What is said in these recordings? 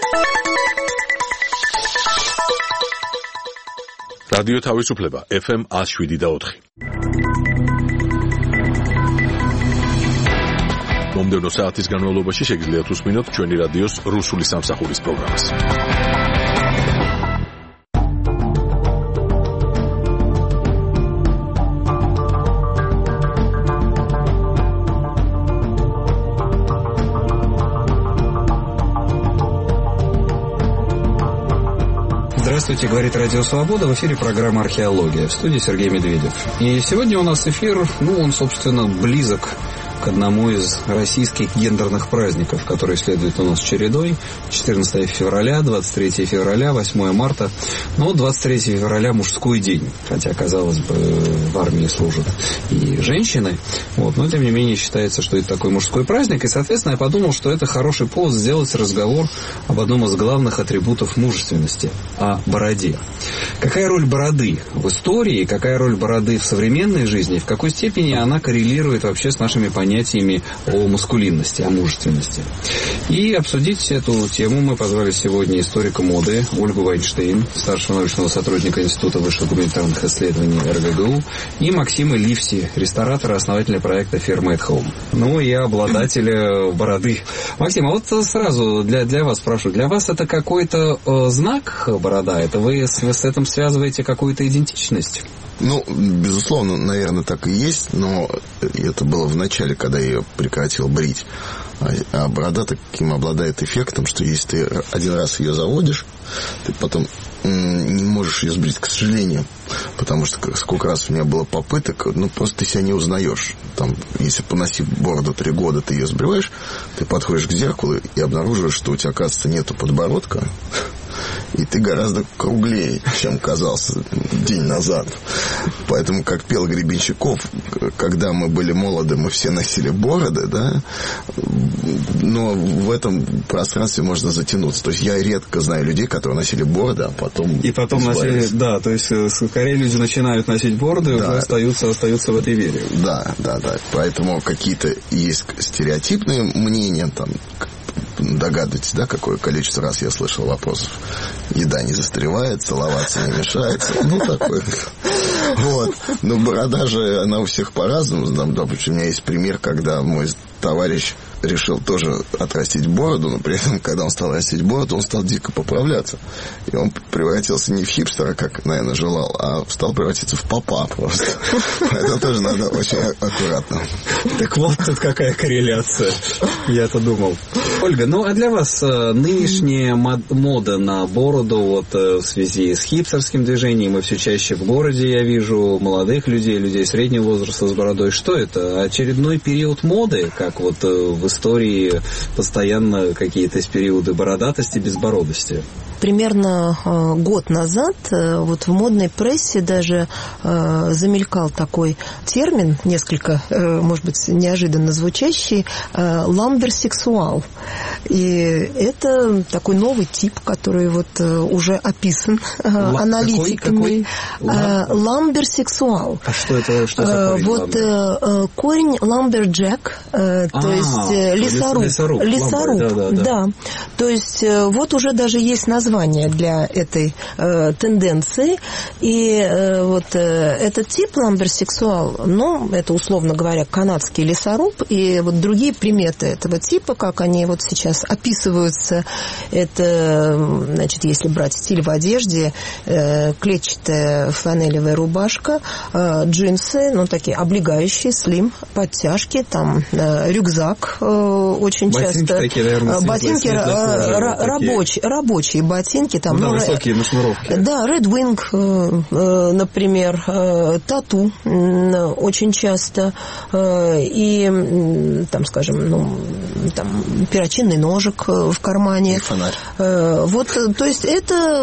რადიო თავისუფლება FM 107.4. მომდევნო საათის განმავლობაში შეგიძლიათ უსმინოთ ჩვენი რადიოს რუსული სამსახურის პროგრამას. Здравствуйте, говорит Радио Свобода, в эфире программа «Археология», в студии Сергей Медведев. И сегодня у нас эфир, он, собственно, близок к одному из российских гендерных праздников, который следует у нас чередой. 14 февраля, 23 февраля, 8 марта. Но 23 февраля мужской день, хотя, казалось бы, в армии служат и женщины. Но, тем не менее, считается, что это такой мужской праздник. И, соответственно, я подумал, что это хороший повод сделать разговор об одном из главных атрибутов мужественности – о бороде. Какая роль бороды в истории, какая роль бороды в современной жизни, в какой степени она коррелирует вообще с нашими понятиями о маскулинности, о мужественности. И обсудить эту тему мы позвали сегодня историка моды Ольгу Вайнштейн, старшего научного сотрудника Института высших гуманитарных исследований РГГУ, и Максима Ливси, ресторатора, основателя проекта Fairmade Home, и обладателя бороды. Максим, а вот сразу для вас спрошу, для вас это какой-то знак борода? Это вы с этим связываете какую-то идентичность? Безусловно, наверное, так и есть, но это было в начале, когда я ее прекратил брить. А борода таким обладает эффектом, что если ты один раз ее заводишь, ты потом не можешь ее сбрить, к сожалению. Потому что сколько раз у меня было попыток, просто ты себя не узнаешь. Если поносив бороду 3 года, ты ее сбриваешь, ты подходишь к зеркалу и обнаруживаешь, что у тебя, оказывается, нету подбородка. И ты гораздо круглее, чем казался день назад. Поэтому, как пел Гребенщиков, когда мы были молоды, мы все носили бороды, да? Но в этом пространстве можно затянуться. То есть я редко знаю людей, которые носили бороды, а потом... И потом носили, да, то есть скорее люди начинают носить бороды, да, и уже остаются в этой вере. Да. Поэтому какие-то есть стереотипные мнения, догадываетесь, да, какое количество раз я слышал вопросов. Еда не застревает, целоваться не мешается. Такое. Но борода же, она у всех по-разному. Допустим, у меня есть пример, когда мой товарищ решил тоже отрастить бороду, но при этом, когда он стал растить бороду, он стал дико поправляться. И он превратился не в хипстера, как, наверное, желал, а стал превратиться в попа просто. Это тоже надо очень аккуратно. Так вот тут какая корреляция. Я-то думал. Ольга, а для вас нынешняя мода на бороду в связи с хипстерским движением, и все чаще в городе я вижу молодых людей среднего возраста с бородой. Что это? Очередной период моды, как в истории постоянно какие-то периоды бородатости, безбородости? Примерно год назад в модной прессе даже замелькал такой термин, несколько, может быть, неожиданно звучащий, ламберсексуал. И это такой новый тип, который уже описан аналитиками. Ламберсексуал. А что это? Что такое? Корень ламберджек, то есть лесоруб. Да. То есть уже даже есть название для этой тенденции. И этот тип ламберсексуал, это, условно говоря, канадский лесоруб. И другие приметы этого типа, как они сейчас описываются, это, если брать стиль в одежде, клетчатая фланелевая рубашка, джинсы, такие облегающие, слим, подтяжки, рюкзак очень ботинки часто. Такие, наверное, ботинки рабочие ботинки. Высокие на шнуровке. Да, Red Wing, например, тату очень часто. И, перочинный ножик в кармане. И фонарь. То есть это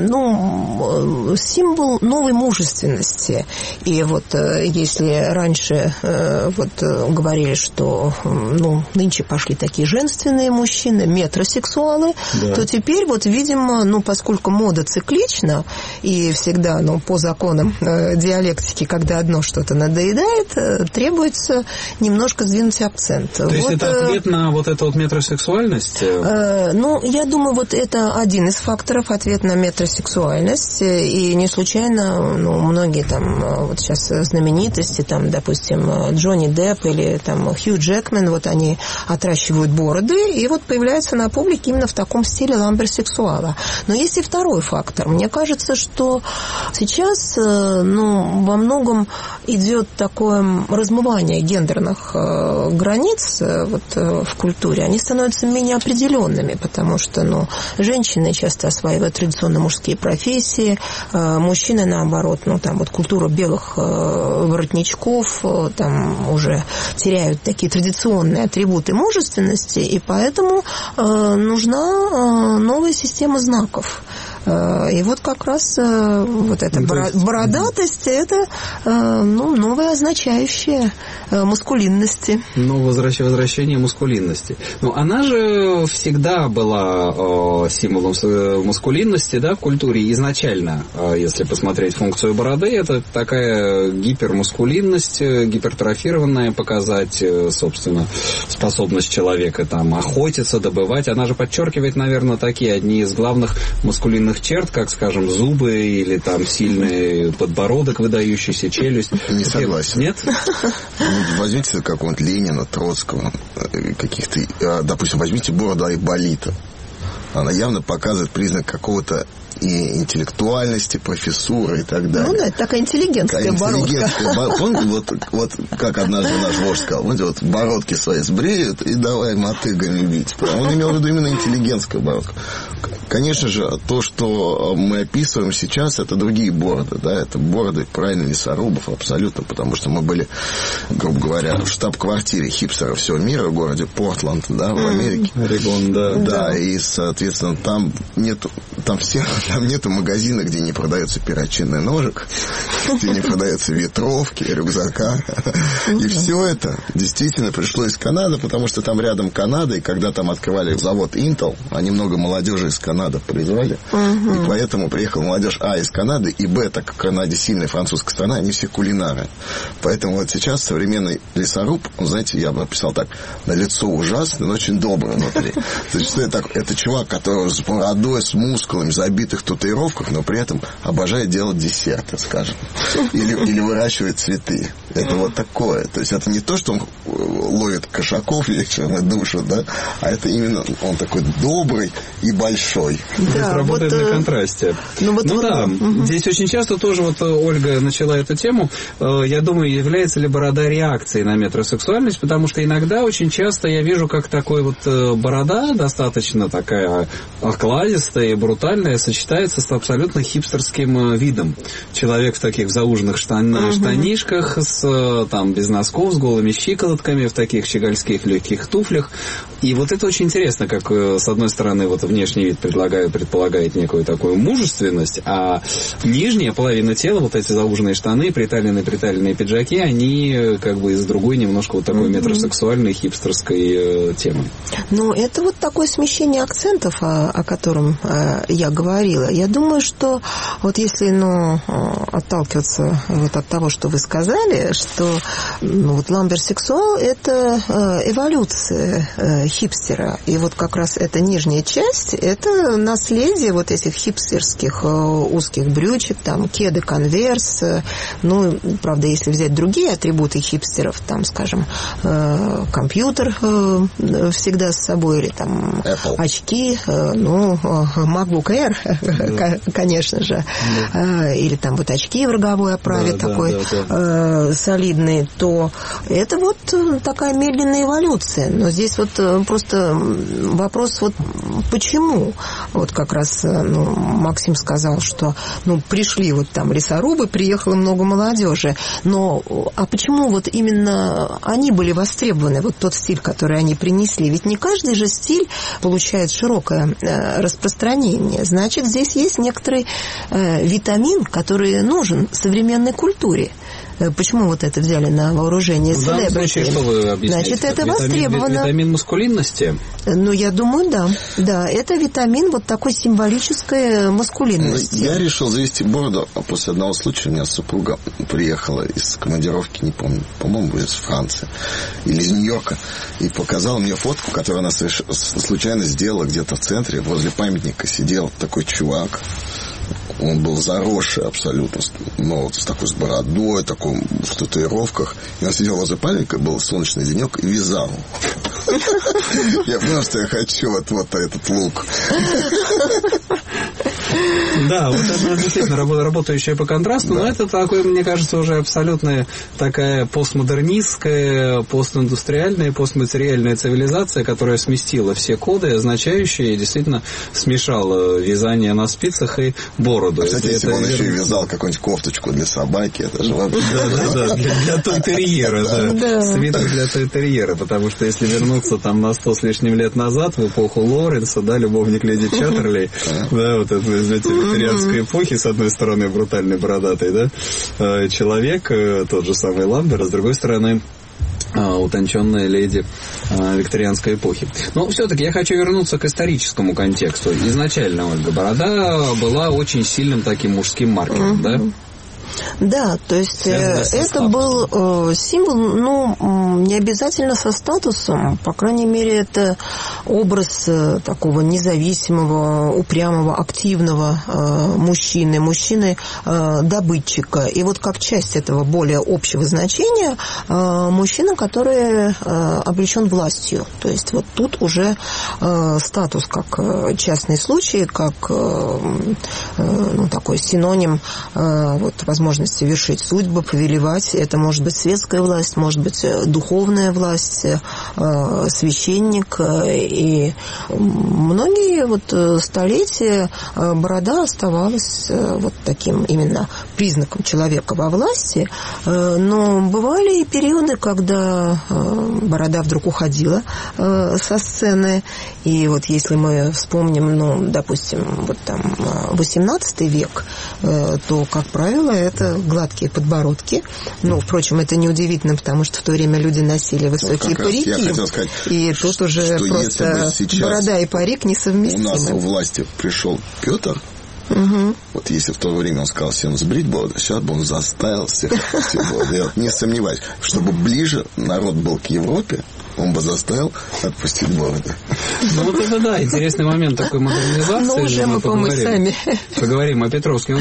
символ новой мужественности. И если раньше говорили, что нынче пошли такие женственные мужчины, метросексуалы, да, то теперь видимо, поскольку мода циклична и всегда, по законам диалектики, когда одно что-то надоедает, требуется немножко сдвинуть акцент. То есть это ответ на это метросексуальность? Ну, я думаю, вот это один из факторов, ответ на метросексуальность. И не случайно, ну, многие там, вот сейчас знаменитости, там, допустим, Джонни Депп или там Хью Джекман, вот они отращивают бороды, и вот появляются на публике именно в таком стиле ламберсексуала. Но есть и второй фактор. Мне кажется, что сейчас, ну, во многом идет такое размывание гендерных границ вот, в культуре. Они становятся менее определенными, потому что, ну, женщины часто осваивают традиционно мужские профессии, мужчины, наоборот, ну, там вот культура белых воротничков, там уже теряют такие традиционные атрибуты мужественности, и поэтому нужна новая система знаков. И вот как раз вот эта бородатость, это, ну, новое означающее маскулинности. Ну, возвращение маскулинности. Ну, она же всегда была символом маскулинности, да, в культуре изначально, если посмотреть функцию бороды, это такая гипермаскулинность, гипертрофированная, показать, собственно, способность человека там охотиться, добывать. Она же подчеркивает, наверное, такие одни из главных маскулинных черт, как, скажем, зубы или там сильный подбородок, выдающийся челюсть. Не согласен. Нет? Возьмите какого-нибудь Ленина, Троцкого, каких-то, допустим, возьмите бороду Айболита. Она явно показывает признак какого-то и интеллектуальности, профессуры и так далее. Ну да, это такая интеллигентская бородка. Помните, вот как однажды наш вождь сказал, вот бородки свои сбреют и давай мотыгами бить. Он имел в виду именно интеллигентскую бородку. Конечно же, то, что мы описываем сейчас, это другие бороды, да, это бороды правильно лесорубов абсолютно, потому что мы были, грубо говоря, в штаб-квартире хипстеров всего мира в городе Портленд, да, в Америке. Орегон, да. Да, и, соответственно, там нету магазина, где не продается перочинный ножик, где не продаются ветровки, рюкзака. И все это действительно пришло из Канады, потому что там рядом Канада, и когда там открывали завод Intel, они много молодежи из Канады производили, и поэтому приехала молодежь из Канады, и так как в Канаде сильная французская страна, они все кулинары. Поэтому вот сейчас современный лесоруб, знаете, я бы описал так, на лицо ужасный, но очень добрый внутри. То есть это чувак, который с бородой, с мускулами, забитых татуировках, но при этом обожает делать десерты, скажем. Или выращивает цветы. Это вот такое. То есть это не то, что он ловит кошаков вечером и душу, да, а это именно он такой добрый и большой. Да, работает на контрасте. Здесь очень часто тоже вот Ольга начала эту тему. Я думаю, является ли борода реакцией на метросексуальность, потому что иногда очень часто я вижу, как такой вот борода достаточно такая окладистая и брутальная сочетается с абсолютно хипстерским видом. Человек в таких зауженных штанишках, там, без носков, с голыми щиколотками, в таких щегольских легких туфлях. И вот это очень интересно, как, с одной стороны, вот внешний вид предполагает некую такую мужественность, а нижняя половина тела, вот эти зауженные штаны, приталенные пиджаки, они как бы из другой немножко вот такой метросексуальной хипстерской темы. Ну, это вот такое смещение акцентов, о котором я говорила. Я думаю, что вот если, отталкиваться вот от того, что вы сказали, что вот ламберсексуал – это эволюция хипстера. И вот как раз эта нижняя часть – это наследие вот этих хипстерских узких брючек, там, кеды, конверс. Ну, правда, если взять другие атрибуты хипстеров, там, скажем, компьютер всегда с собой, или там Apple. Очки, MacBook Air, конечно же, или там вот очки в роговой оправе солидные, то это вот такая медленная эволюция. Но здесь вот просто вопрос вот почему? Вот как раз Максим сказал, что пришли вот там лесорубы, приехало много молодежи. Но а почему вот именно они были востребованы, вот тот стиль, который они принесли? Ведь не каждый же стиль получает широкое распространение. Значит, здесь есть некоторый витамин, который нужен современной культуре. Почему вот это взяли на вооружение В данном случае, что вы объясняете? Значит, это востребовано. Витамин маскулинности? Ну, я думаю, да. Да, это витамин вот такой символической маскулинности. Я решил завести бороду, а после одного случая у меня супруга приехала из командировки, не помню, по-моему, из Франции или из Нью-Йорка, и показала мне фотку, которую она случайно сделала где-то в центре, возле памятника сидел такой чувак. Он был заросший абсолютно, но вот с такой с бородой, такой, в татуировках. И он сидел возле памятника, был солнечный денек, и вязал. Я понял, что я хочу вот этот лук. Да, вот это действительно работающая по контрасту, но это такой, мне кажется, уже абсолютно такая постмодернистская, постиндустриальная, постматериальная цивилизация, которая сместила все коды, означающие, и действительно смешала вязание на спицах и бороду. Кстати, если бы он еще и вязал какую-нибудь кофточку для собаки, это же вообще... Да, для той-терьера, да. Свитер для той-терьера, потому что если вернуться там на 100 с лишним лет назад, в эпоху Лоренса, да, любовник леди Чаттерлей, да, вот это из этой викторианской эпохи, с одной стороны, брутальный бородатый, да, человек, тот же самый Ламбер, а с другой стороны, утонченная леди викторианской эпохи. Но все-таки я хочу вернуться к историческому контексту. Изначально, Ольга, борода была очень сильным таким мужским маркером, да? Да, то есть это был символ, ну, не обязательно со статусом, по крайней мере, это образ такого независимого, упрямого, активного мужчины-добытчика. И вот как часть этого более общего значения, мужчина, который облечен властью. То есть вот тут уже статус как частный случай, как такой синоним вот, возможности вершить судьбы, повелевать. Это может быть светская власть, может быть духовная власть, священник. И многие вот столетия борода оставалась вот таким именно признаком человека во власти. Но бывали и периоды, когда борода вдруг уходила со сцены. И вот если мы вспомним, ну, допустим, вот там 18 век, то, как правило, это гладкие подбородки. Ну, впрочем, это неудивительно, потому что в то время люди носили высокие парики. Я хотел сказать, и тут уже просто борода и парик несовместимы. У нас у власти пришел Петр. Угу. Вот если в то время он сказал всем сбрить бороду, сейчас бы он заставил всех отпустить бороду. Я не сомневаюсь, чтобы ближе народ был к Европе, он бы заставил отпустить бороду. Ну вот это да, интересный момент такой модернизации. Но уже мы, по-моему, сами поговорим о Петровске.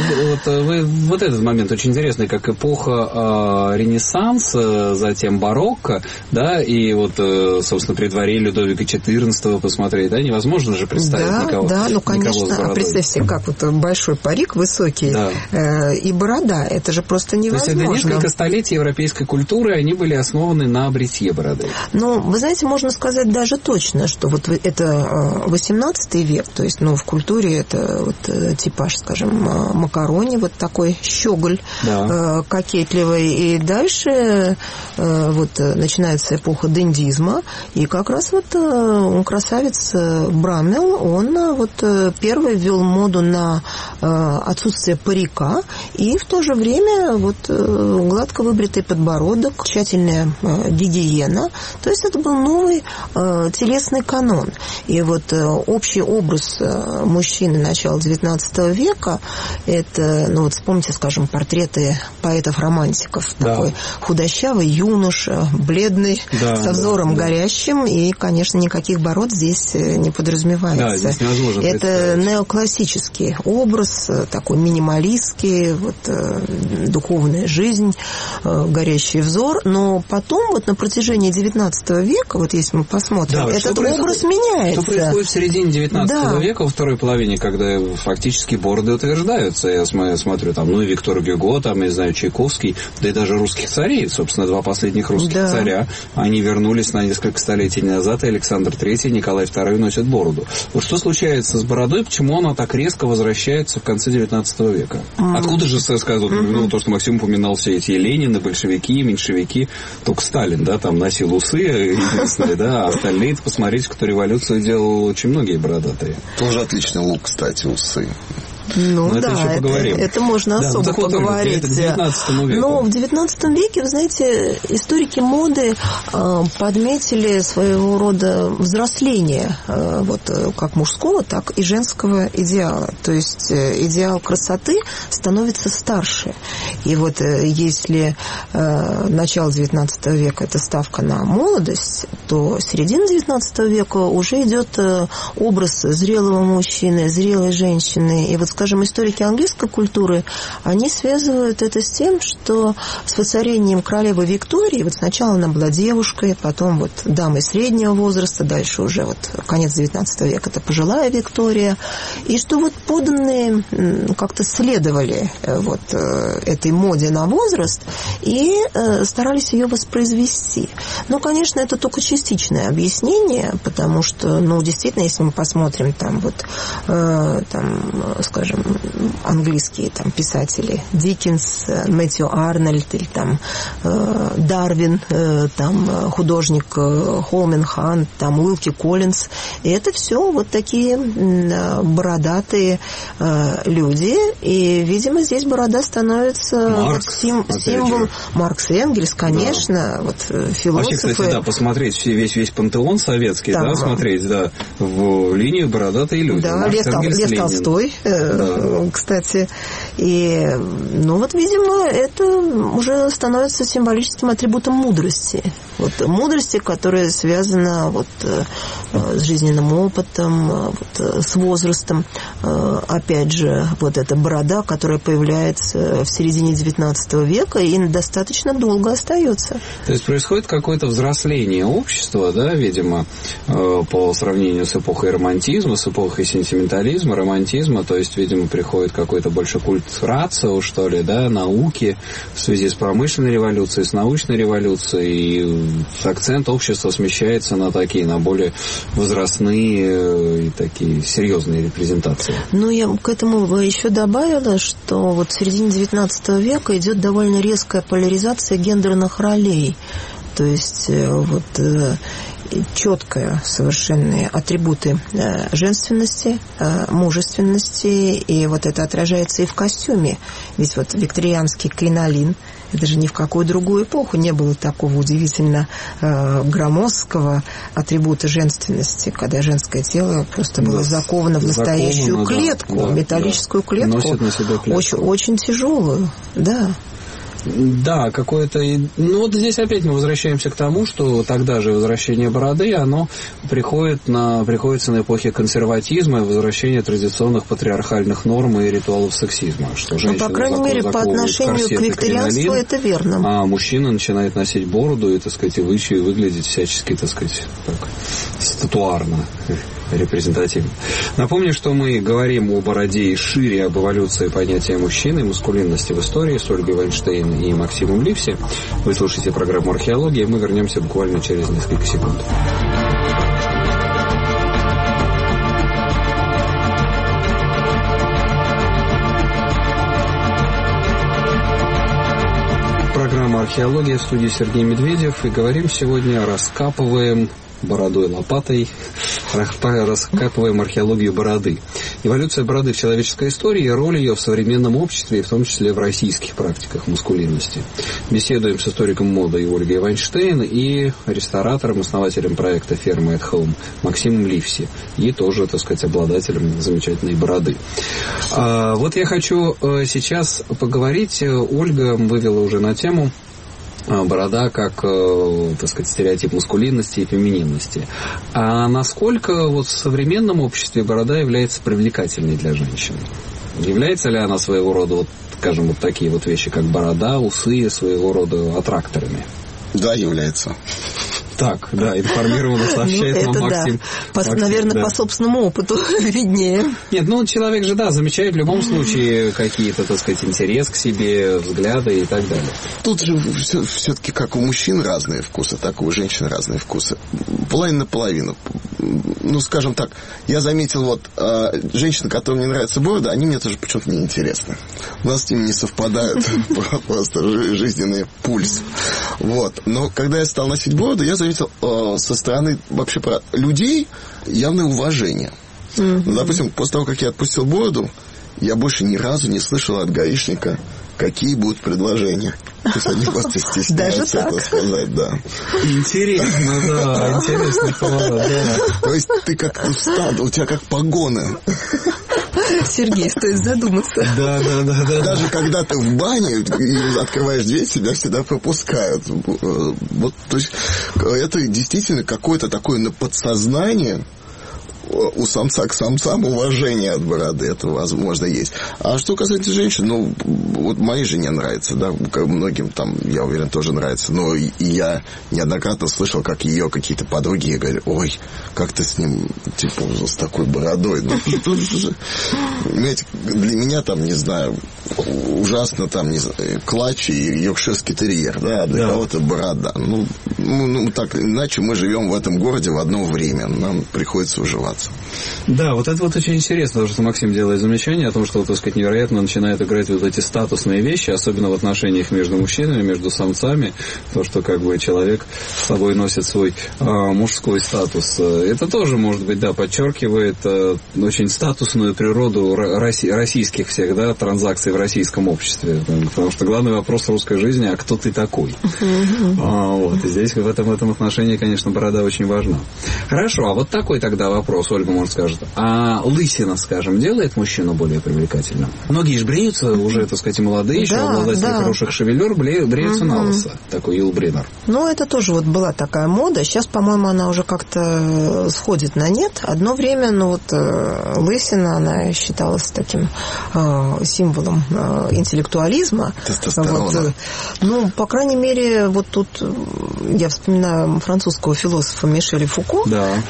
Вот этот момент очень интересный, как эпоха Ренессанса, затем барокко, да, и вот, собственно, при дворе Людовика XIV посмотреть, да, невозможно же представить никого. Да, ну, конечно, а представь себе, как вот большой парик высокий, да, и борода, это же просто невозможно. То есть это несколько столетий европейской культуры, они были основаны на бритье бороды. Ну, вы знаете, можно сказать даже точно, что вот это 18 век, то есть, ну, в культуре это вот типаж, скажем, Макарони, вот такой щеголь, да, кокетливый, и дальше вот начинается эпоха дендизма, и как раз вот красавец Браммел, он вот первый ввел моду на отсутствие парика, и в то же время вот гладко выбритый подбородок, тщательная гигиена, то есть это был новый телесный канон. И вот общий образ мужчины начала XIX века, это, ну вот вспомните, скажем, портреты поэтов-романтиков. Да. Такой худощавый юноша, бледный, да, со взором горящим, и, конечно, никаких бород здесь не подразумевается. Да, здесь невозможно это неоклассический образ, такой минималистский, вот, духовная жизнь, горящий взор, но потом вот на протяжении XIX века, вот если мы посмотрим, да, этот образ меняется. Что происходит в середине XIX века, во второй половине, когда фактически бороды утверждаются. Я смотрю, там, ну и Виктор Гюго, там, я знаю, Чайковский, да и даже русских царей, собственно, два последних русских царя, они вернулись на несколько столетий назад, и Александр III, и Николай II носят бороду. Вот что случается с бородой, почему она так резко возвращается в конце XIX века? Откуда же сказывают, ну, то, что Максим упоминал, все эти Ленины, большевики, меньшевики, только Сталин, да, там носил усы, единственное, да, а остальные, посмотрите, кто революцию делал, очень многие бородатые. Тоже отличный лук, кстати, усы. Ну но да, это еще поговорим. Это можно особо поговорить. Это к 19 веку. Но в 19 веке, вы знаете, историки моды подметили своего рода взросление вот как мужского, так и женского идеала. То есть идеал красоты становится старше. И вот если начало 19 века – это ставка на молодость, то середина 19 века уже идет образ зрелого мужчины, зрелой женщины. И вот, скажем, историки английской культуры, они связывают это с тем, что с воцарением королевы Виктории, вот сначала она была девушкой, потом вот дамой среднего возраста, дальше уже вот конец 19 века – это пожилая Виктория, и что вот подданные как-то следовали вот этой моде на возраст и старались ее воспроизвести. Но, конечно, это только частичное объяснение, потому что, ну, действительно, если мы посмотрим там вот, там, скажем, английские там писатели Диккенс, Мэтью Арнольд или там Дарвин, там художник Холмен Хант, там Уилки Коллинз, и это все вот такие бородатые люди, и, видимо, здесь борода становится символом. Маркс и Энгельс, конечно, да. Вот философы. Вообще, кстати, да, посмотреть весь пантеон советский, да, смотреть, да, в линию бородатые люди. Да, Лев Толстой, кстати. И, ну вот, видимо, это уже становится символическим атрибутом мудрости. Вот мудрости, которая связана вот с жизненным опытом, вот, с возрастом. Опять же, вот эта борода, которая появляется в середине XIX века и достаточно долго остается. То есть происходит какое-то взросление общества, да, видимо, по сравнению с эпохой романтизма, с эпохой сентиментализма, романтизма, то есть, видимо, приходит какой-то больше культ рацио, что ли, да, науки в связи с промышленной революцией, с научной революцией, и акцент общества смещается на такие, на более возрастные и такие серьезные репрезентации. Ну, я к этому еще добавила, что вот в середине XIX века идет довольно резкая поляризация гендерных ролей. То есть вот четкие совершенные атрибуты женственности, мужественности, и вот это отражается и в костюме. Ведь вот викторианский кринолин, это же ни в какую другую эпоху не было такого удивительно громоздкого атрибута женственности, когда женское тело просто было заковано в настоящую клетку, металлическую клетку. Носит на себе клетку. Очень тяжелую, да. Да, какое-то... Ну, вот здесь опять мы возвращаемся к тому, что тогда же возвращение бороды, оно приходится на эпохе консерватизма и возвращения традиционных патриархальных норм и ритуалов сексизма. Что женщина, по крайней мере, по отношению к викторианству это верно. А мужчина начинает носить бороду и, так сказать, и выглядеть всячески, так сказать, так, статуарно, репрезентативно. Напомню, что мы говорим о бороде и шире об эволюции понятия мужчины и маскулинности в истории с Ольгой Вайнштейн и Максимом Ливси. Вы слушаете программу «Археология». Мы вернемся буквально через несколько секунд. Программа «Археология», в студии Сергей Медведев. И говорим сегодня, раскапываем бородой, лопатой, раскапываем археологию бороды. Эволюция бороды в человеческой истории и роль ее в современном обществе, и в том числе в российских практиках маскулинности. Беседуем с историком моды Ольгой Вайнштейн и ресторатором, основателем проекта «Ферма at Home» Максимом Ливси, и тоже, так сказать, обладателем замечательной бороды. Вот я хочу сейчас поговорить. Ольга вывела уже на тему борода как, так сказать, стереотип маскулинности и фемининности. А насколько вот в современном обществе борода является привлекательной для женщин? Является ли она своего рода, вот, скажем, вот такие вот вещи, как борода, усы, своего рода аттракторами? Да, является. Так, да, информированно сообщает нам Максим. Да. Наверное, да. По собственному опыту виднее. Нет, ну, человек же, да, замечает в любом случае какие-то, так сказать, интерес к себе, взгляды и так далее. Тут же все-таки как у мужчин разные вкусы, так и у женщин разные вкусы. Половина на половину. Ну, скажем так, я заметил, вот, женщины, которым не нравится борода, они мне тоже почему-то не интересны. У нас с ними не совпадают просто жизненный пульс. Вот. Но когда я стал носить бороду, я заметил со стороны вообще людей явное уважение. Ну, допустим, после того, как я отпустил бороду, я больше ни разу не слышал от гаишника, какие будут предложения. То есть они просто стесняются это сказать, да. Интересно, да, интересный поворот, да. То есть ты как-то встал, у тебя как погоны. Сергей, стоит задуматься. Да. Даже когда ты в бане и открываешь дверь, тебя всегда пропускают. Вот, то есть это действительно какое-то такое на подсознание у самца к самцам уважение от бороды. Это, возможно, есть. А что касается женщин, ну, вот моей жене нравится, да, многим там, я уверен, тоже нравится. Но и я неоднократно слышал, как ее какие-то подруги говорят: ой, как ты с ним, типа, с такой бородой. Ну, понимаете, для меня там, не знаю, ужасно там, не знаю, клатч и йоркширский терьер, да, а для кого-то борода. Ну, так иначе мы живем в этом городе в одно время. Нам приходится уживаться. Да, вот это вот очень интересно, что Максим делает замечание о том, что, так сказать, невероятно начинает играть вот эти статусные вещи, особенно в отношениях между мужчинами, между самцами, то, что как бы человек с собой носит свой мужской статус. Это тоже, может быть, да, подчеркивает очень статусную природу российских всех, да, транзакций в российском обществе. Потому что главный вопрос русской жизни: а кто ты такой? Вот, и здесь в этом отношении, конечно, борода очень важна. Хорошо, а вот такой тогда вопрос. Ольга, может, скажет: а лысина, скажем, делает мужчину более привлекательным? Многие же бреются уже, так сказать, молодые, еще обладатели хороших шевелюр, бреются на лысо. Такой Юлбриннер. Ну, это тоже вот была такая мода. Сейчас, по-моему, она уже как-то сходит на нет. Одно время, ну, вот лысина, она считалась таким символом интеллектуализма. Тестостерона. Вот, ну, по крайней мере, вот тут я вспоминаю французского философа Мишеля Фуко,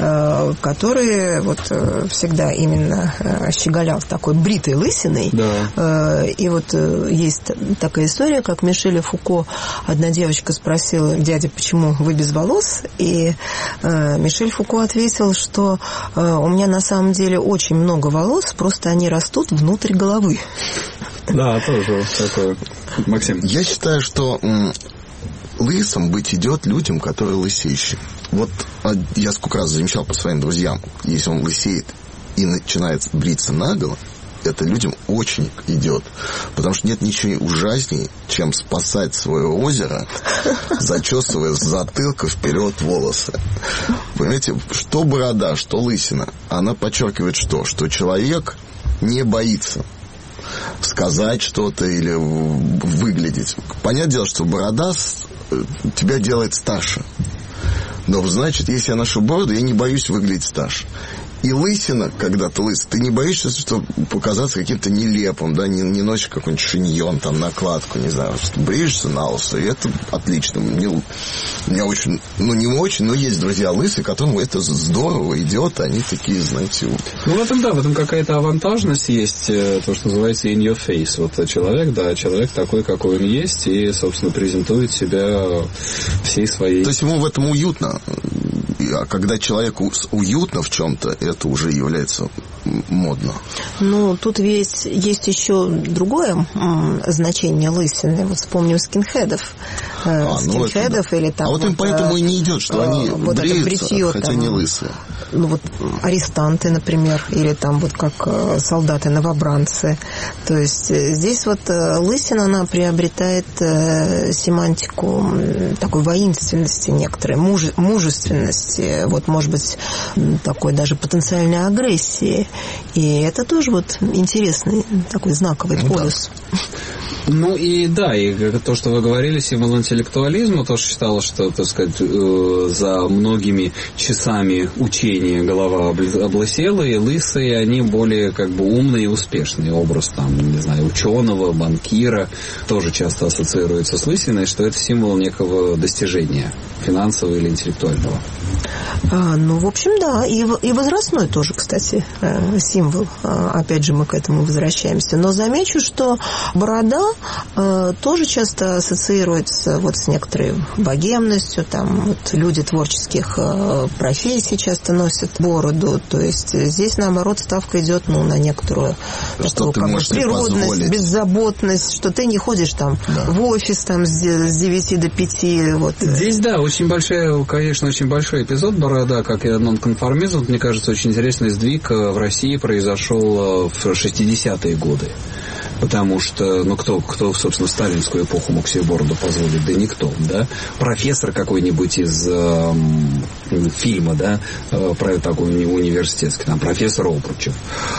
который вот всегда именно щеголял такой бритой лысиной. Да. И вот есть такая история, как Мишеля Фуко, одна девочка спросила: дядя, почему вы без волос? И Мишель Фуко ответил, что у меня на самом деле очень много волос, просто они растут внутрь головы. Да, тоже такое. Максим. Я считаю, что лысым быть идет людям, которые лысеющие. Вот я сколько раз замечал по своим друзьям, если он лысеет и начинает бриться наголо, это людям очень идет. Потому что нет ничего ужаснее, чем спасать свое озеро, зачесывая с затылка вперед волосы. Понимаете, что борода, что лысина, она подчеркивает что? Что человек не боится сказать что-то или выглядеть. Понятное дело, что борода тебя делает старше. Но, значит, если я ношу бороду, я не боюсь выглядеть старше. И лысина, когда ты лыс, ты не боишься, что показаться каким-то нелепым, да, не носишь какой-нибудь шиньон, там, накладку, не знаю, что бреешься на лысо, и это отлично. У меня очень, не очень, но есть друзья лысые, которым это здорово идет, они такие, знаете... Ну, в этом какая-то авантажность есть, то, что называется in your face. Вот человек такой, какой он есть, и, собственно, презентует себя всей своей... То есть ему в этом уютно. А когда человеку уютно в чем-то, это уже является модно. Ну, тут есть еще другое значение лысины. Вот вспомним скинхедов. Скинхедов или там... А вот им поэтому и не идет, что они вот бреются, бритье, хотя там, не лысые. Ну, вот арестанты, например, или там вот как солдаты-новобранцы. То есть здесь вот лысина, она приобретает семантику такой воинственности некоторой, мужественности, вот, может быть, такой даже потенциальной агрессии. И это тоже вот интересный такой знаковый полюс. Ну и да, и то, что вы говорили, символ интеллектуализма, тоже считалось, что, так сказать, за многими часами учения голова облысела, и лысые, они более как бы умные и успешные. Образ там, не знаю, ученого, банкира тоже часто ассоциируется с лысиной, что это символ некого достижения финансового или интеллектуального. Ну, в общем, да. И возрастной тоже, кстати, символ. Опять же, мы к этому возвращаемся. Но замечу, что борода тоже часто ассоциируется вот с некоторой богемностью. Там вот люди творческих профессий часто носят бороду. То есть здесь, наоборот, ставка идет на некоторую что ты можешь себе природность, позволить. беззаботность, что ты не ходишь там в офис там, с 9 до 5. Вот. Здесь, да, очень большой эпизод «Борода», как и нонконформизм. Мне кажется, очень интересный сдвиг в России произошел в 60-е годы. Потому что, кто, собственно, в сталинскую эпоху мог себе бороду позволить? Да никто, да? Профессор какой-нибудь из фильма, да, такой университетский, там, профессор Обручев,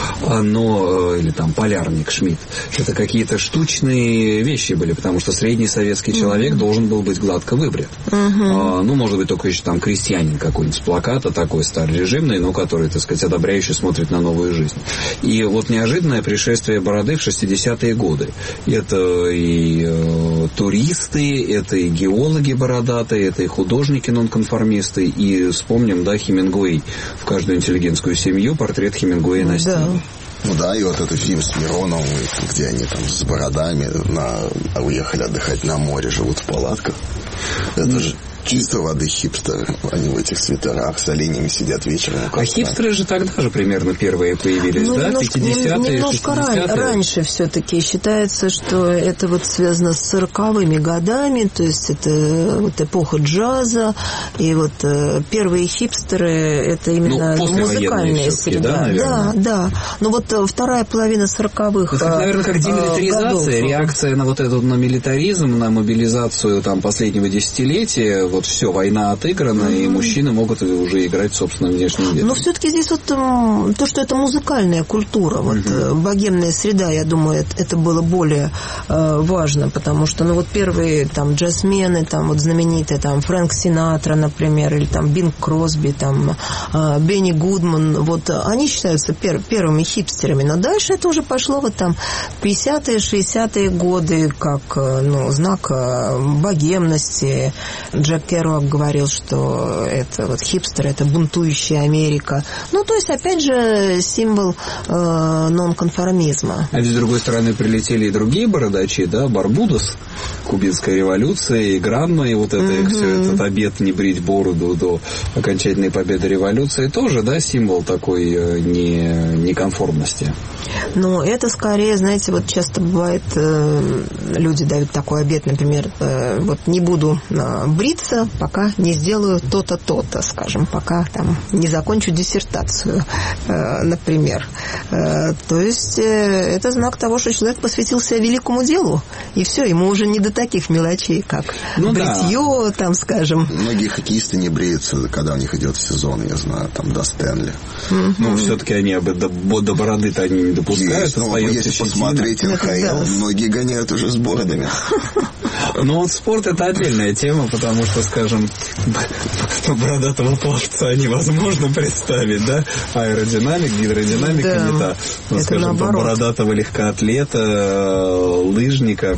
или там полярник Шмидт. Это какие-то штучные вещи были, потому что средний советский человек должен был быть гладко выбрит. Может быть, только еще там крестьянин какой-нибудь с плаката такой старорежимный, но который, так сказать, одобряюще смотрит на новую жизнь. И вот неожиданное пришествие бороды в 60-е годы. Это и туристы, это и геологи бородатые, это и художники-нонконформисты. И вспомним, да, Хемингуэй. В каждую интеллигентскую семью портрет Хемингуэя на стене. Ну да, и вот этот фильм с Мироновым, где они там с бородами уехали отдыхать на море, живут в палатках. Это же чистой воды хипстеры. Они в этих свитерах с оленями сидят вечером. А хипстеры же тогда же примерно первые появились, да? 50-е, немножко 60-е? раньше все-таки считается, что это вот связано с 40-ми годами, то есть это вот эпоха джаза, и вот первые хипстеры это именно музыкальная среда. Да. Но вот вторая половина 40-х это, наверное, как демилитаризация, реакция на вот этот на милитаризм, на мобилизацию там последнего десятилетия. Вот все, война отыграна, и мужчины могут уже играть в собственном внешнем виде. Но все-таки здесь вот то, что это музыкальная культура, вот богемная среда, я думаю, это было более важно, потому что, первые там джазмены, там вот знаменитые, там Фрэнк Синатра, например, или там Бинг Кросби, там Бенни Гудман, вот они считаются первыми хипстерами, но дальше это уже пошло вот там 50-е, 60-е годы, как, знак богемности. Джек Керуак говорил, что это вот хипстер, это бунтующая Америка. То есть, опять же, символ нонконформизма. А ведь, с другой стороны, прилетели и другие бородачи, да, Барбудос, Кубинская революция, и Гранма, и вот это, все этот обет не брить бороду до окончательной победы революции, тоже, да, символ такой неконформности. Но это скорее, знаете, вот часто бывает, люди дают такой обет, например, вот не буду бриться, пока не сделаю то-то, то-то, скажем, пока там не закончу диссертацию, например. То есть это знак того, что человек посвятил себя великому делу, и все, ему уже не до таких мелочей, как бритье, там, скажем. Многие хоккеисты не бреются, когда у них идет сезон, я знаю, там, до Стэнли. Все-таки они до бороды-то они не допускают. Если посмотреть НХЛ, многие гоняют уже с бородами. Вот спорт — это отдельная тема, потому что, скажем, бородатого пловца невозможно представить, да? Аэродинамик, гидродинамика не та. Скажем, бородатого легкоатлета, лыжника.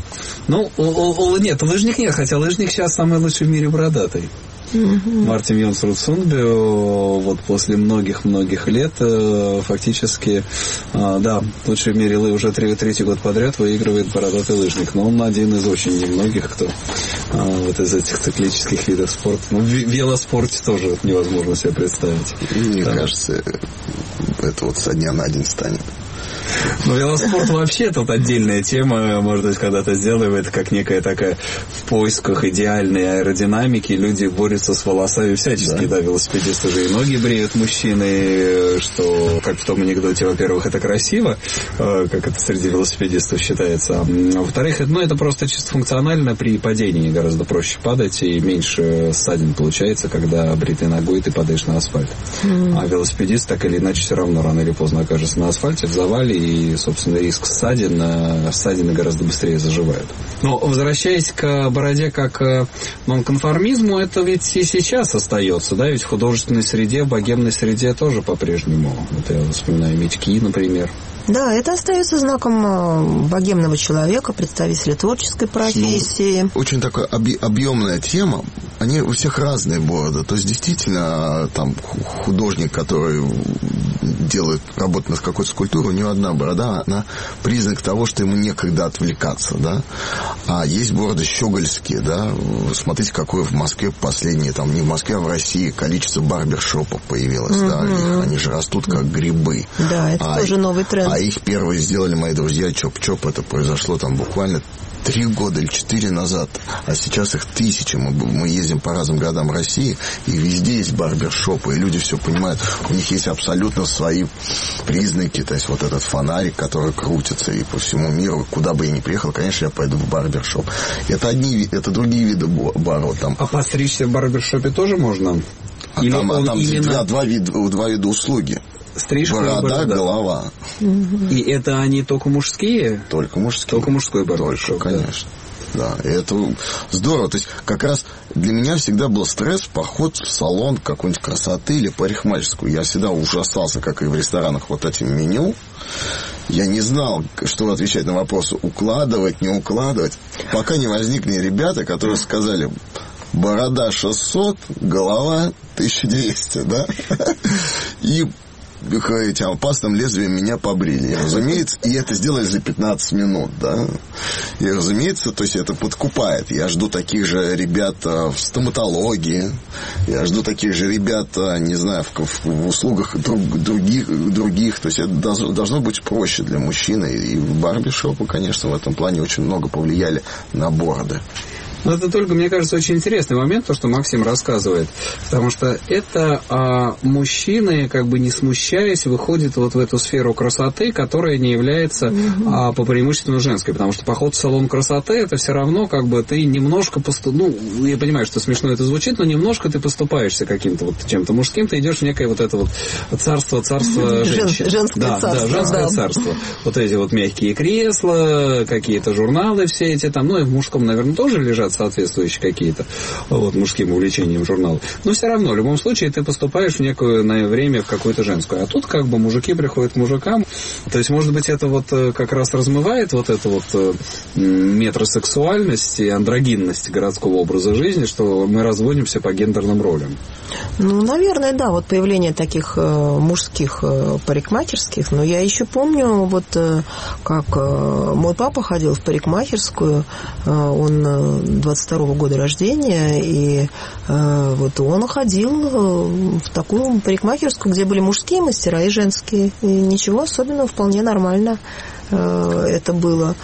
Нет, лыжник нет, хотя лыжник сейчас самый лучший в мире бородатый. Мартин Йонсруд Сундбю вот после многих-многих лет фактически, лучший в мире уже третий год подряд выигрывает бородатый лыжник. Но он один из очень немногих, кто вот из этих циклических видов спорта. В велоспорте тоже невозможно себе представить. Мне кажется, это вот со дня на день станет. Велоспорт вообще тут отдельная тема, может быть, когда-то сделаем. Это как некая такая в поисках идеальной аэродинамики. Люди борются с волосами всячески, да, велосипедисты же и ноги бреют мужчины, что, как в том анекдоте, во-первых, это красиво, как это среди велосипедистов считается. А во-вторых, это просто чисто функционально, при падении гораздо проще падать, и меньше ссадин получается, когда бритой ногой ты падаешь на асфальт. А велосипедист так или иначе все равно рано или поздно окажется на асфальте, в завале, и, собственно, риск ссадины гораздо быстрее заживают. Но, возвращаясь к бороде как к нонконформизму, это ведь и сейчас остается, да, ведь в художественной среде, в богемной среде тоже по-прежнему. Вот я вспоминаю Митьки, например. Да, это остается знаком богемного человека, представителя творческой профессии. Очень такая объемная тема. Они у всех разные бороды. То есть, действительно, там художник, который работает над какой-то скульптурой, у него одна борода, она признак того, что ему некогда отвлекаться, да. А есть бороды щегольские, да. Смотрите, какое в Москве последнее, там, не в Москве, а в России количество барбершопов появилось, да. Они же растут как грибы. Да, это тоже новый тренд. А их первые сделали мои друзья Чоп-Чоп. Это произошло там буквально 3 года или 4 назад, а сейчас их тысячи. Мы ездим по разным городам России, и везде есть барбершопы, и люди все понимают. У них есть абсолютно свои признаки, то есть вот этот фонарик, который крутится, и по всему миру, куда бы я ни приехал, конечно, я пойду в барбершоп. Это другие виды бород. Там. А постричься в барбершопе тоже можно? Там именно... два вида услуги. Стрижка, борода, голова. И это они только мужские? Только мужские. Только мужской барбершоп, конечно. Да, и это здорово. То есть, как раз для меня всегда был стресс поход в салон какой-нибудь красоты или парикмахерскую. Я всегда ужасался, как и в ресторанах, вот этим меню. Я не знал, что отвечать на вопросы, укладывать, не укладывать. Пока не возникли ребята, которые сказали... Борода 600, голова 1200, да? И этим опасным лезвием меня побрили. И, разумеется, и это сделали за 15 минут, да? И, разумеется, то есть это подкупает. Я жду таких же ребят в стоматологии, я жду таких же ребят, не знаю, в услугах других. То есть это должно быть проще для мужчины. И барбершопы, конечно, в этом плане очень много повлияли на бороды. Но это только, мне кажется, очень интересный момент, то, что Максим рассказывает. Потому что это мужчины, как бы не смущаясь, выходят вот в эту сферу красоты, которая не является по преимуществу женской. Потому что поход в салон красоты, это все равно, как бы, ты немножко я понимаю, что смешно это звучит, но немножко ты поступаешься каким-то вот чем-то мужским, ты идешь в некое вот это вот царство женщин. Женское царство. Да, женское царство. Вот эти вот мягкие кресла, какие-то журналы все эти там, и в мужском, наверное, тоже лежат соответствующие какие-то мужским увлечениям журналы. Но все равно, в любом случае, ты поступаешь в некое время в какую-то женскую. А тут как бы мужики приходят к мужикам. То есть, может быть, это вот как раз размывает вот эту вот метросексуальность и андрогинность городского образа жизни, что мы разводимся по гендерным ролям. Наверное, да. Вот появление таких мужских парикмахерских. Но я еще помню, вот как мой папа ходил в парикмахерскую, он 22-го года рождения, и вот он ходил в такую парикмахерскую, где были мужские мастера и женские. И ничего особенного, вполне нормально это было.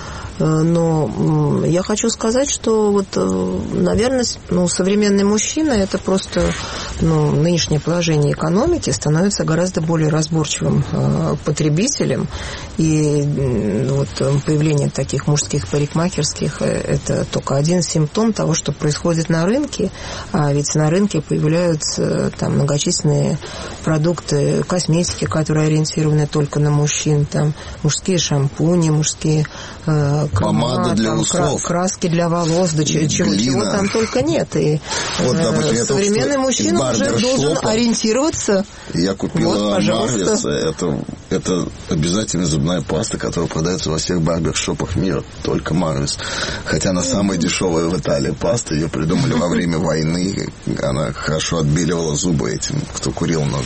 Но я хочу сказать, что вот, наверное, современный мужчина, это просто нынешнее положение экономики становится гораздо более разборчивым потребителем. И вот появление таких мужских парикмахерских – это только один симптом того, что происходит на рынке. А ведь на рынке появляются там многочисленные продукты косметики, которые ориентированы только на мужчин. Там мужские шампуни, мужские помада для усов, краски для волос, чего там только нет. И современный мужчина уже должен ориентироваться. Я купила Марвис, это обязательно зубная паста, которая продается во всех барбершопах мира, только Марвис. Хотя она самая дешевая в Италии паста, ее придумали во время войны, она хорошо отбеливала зубы этим, кто курил много.